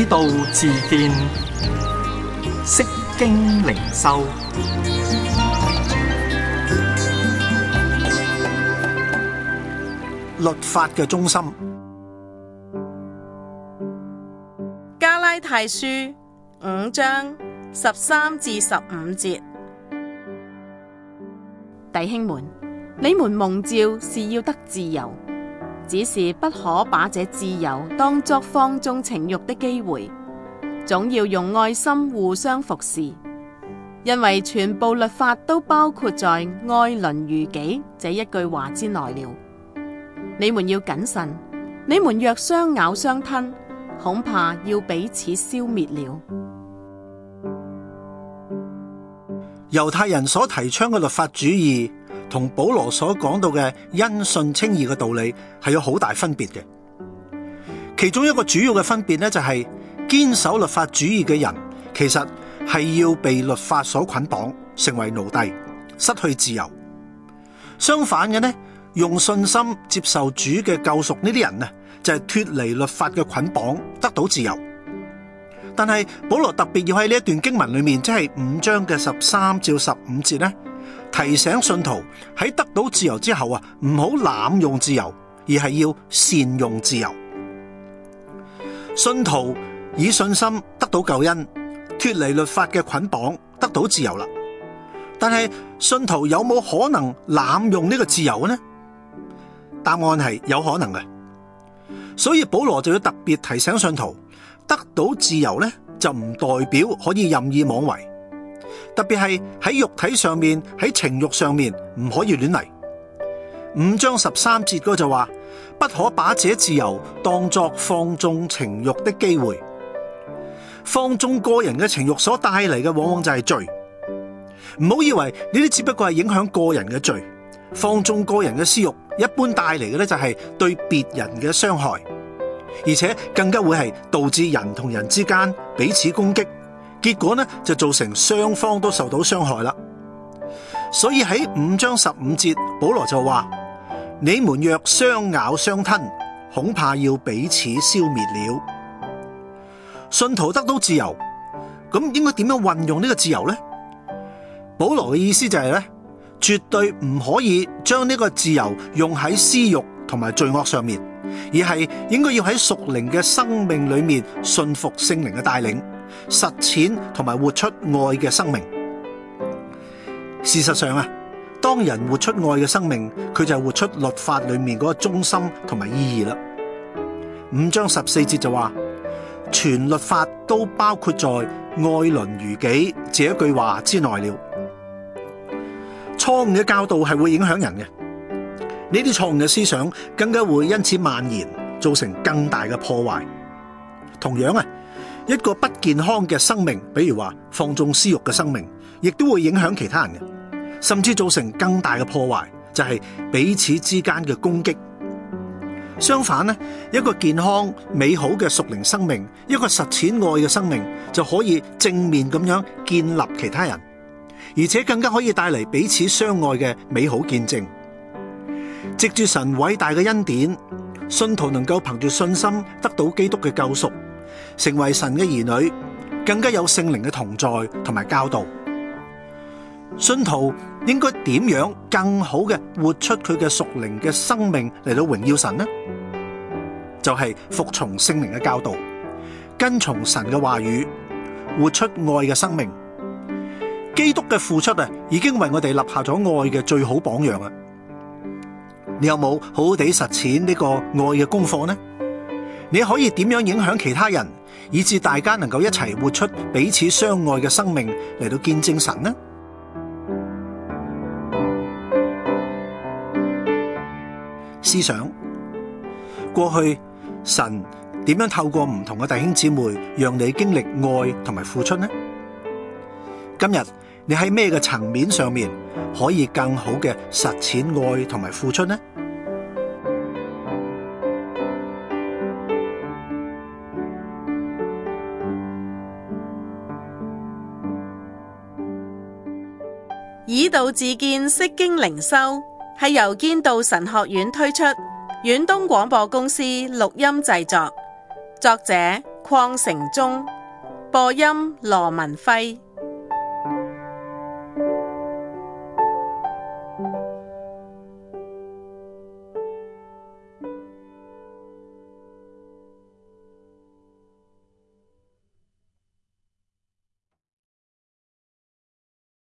道自見，釋經靈修。 律法嘅中心。 加拉太書5章13至15節，弟兄們，你們蒙召是要得自由，只是不可把這自由當作放縱情慾的機會，總要用愛心互相服侍，因為全部律法都包括在愛鄰如己這一句話之內了。你們要謹慎，你們若相咬相吞，恐怕要彼此消滅了。 猶太人所提倡嘅律法主義同保羅所講到嘅因信稱義嘅道理係有好大分別嘅。其中一個主要嘅分別呢，就係堅守律法主義嘅人其實係要被律法所捆綁，成為奴隸，失去自由。相反嘅呢，用信心接受主嘅救贖呢啲人呢，就係脫離律法嘅捆綁，得到自由。但係保羅特別要喺呢一段經文裏面，即係5章嘅13至15節呢，提醒信徒喺得到自由之後啊，唔好濫用自由，而係要善用自由。信徒以信心得到救恩，脫離律法嘅捆綁，得到自由啦。但係信徒有冇可能濫用呢個自由呢？答案係有可能嘅。所以保羅就要特別提醒信徒，得到自由呢，就唔代表可以任意妄為，特別係喺肉體上面，喺情慾上面唔可以亂嚟。5章13節嗰就話，不可把這自由當作放縱情慾的機會。放縱個人嘅情慾所帶嚟嘅往往就係罪。唔好以為呢啲只不過係影響個人嘅罪，放縱個人嘅私慾一般帶嚟嘅咧就係對別人嘅傷害，而且更加會係導致人同人之間彼此攻擊，結果呢就造成雙方都受到傷害啦。所以喺5章15節，保羅就話：你們若相咬相吞，恐怕要彼此消滅了。信徒得到自由，咁應該點樣運用呢個自由呢？保羅嘅意思就係咧，絕對唔可以將呢個自由用喺私欲同埋罪惡上面，而係應該要喺屬靈嘅生命裏面順服聖靈嘅帶領，實踐同埋活出愛嘅生命。事實上啊，當人活出愛嘅生命，佢就活出律法裏面嗰個中心同埋意義啦。5章14節就話，全律法都包括在愛鄰如己這一句話之內了。錯誤嘅教導係會影響人嘅，呢啲錯誤嘅思想更加會因此蔓延，造成更大嘅破壞。同樣啊，一個不健康嘅生命，比如話放縱私欲嘅生命，亦都會影響其他人嘅，甚至造成更大嘅破壞，就係彼此之間嘅攻擊。相反呢，一個健康美好嘅屬靈生命，一個實踐愛嘅生命，就可以正面咁樣建立其他人，而且更加可以帶嚟彼此相愛嘅美好見證。藉住神偉大嘅恩典，信徒能夠憑住信心得到基督嘅救贖，成為神嘅兒女，更加有聖靈嘅同在同埋教導。信徒應該點樣更好嘅活出佢嘅屬靈嘅生命嚟到榮耀神呢？就係服從聖靈嘅教導，跟從神嘅話語，活出愛嘅生命。基督嘅付出啊，已經為我哋立下咗愛嘅最好榜樣啊！你有冇好好地實踐呢個愛嘅功課呢？你可以點樣影響其他人，以致大家能夠一齊活出彼此相愛嘅生命嚟到見證神呢？思想過去神點樣透過唔同嘅弟兄姊妹讓你經歷愛同埋付出呢？今日你喺咩嘅層面上面可以更好嘅實踐愛同埋付出呢？ 以道自見，釋經靈修係由堅道神學院推出，遠東廣播公司錄音製作，作者曠城中，播音羅文輝。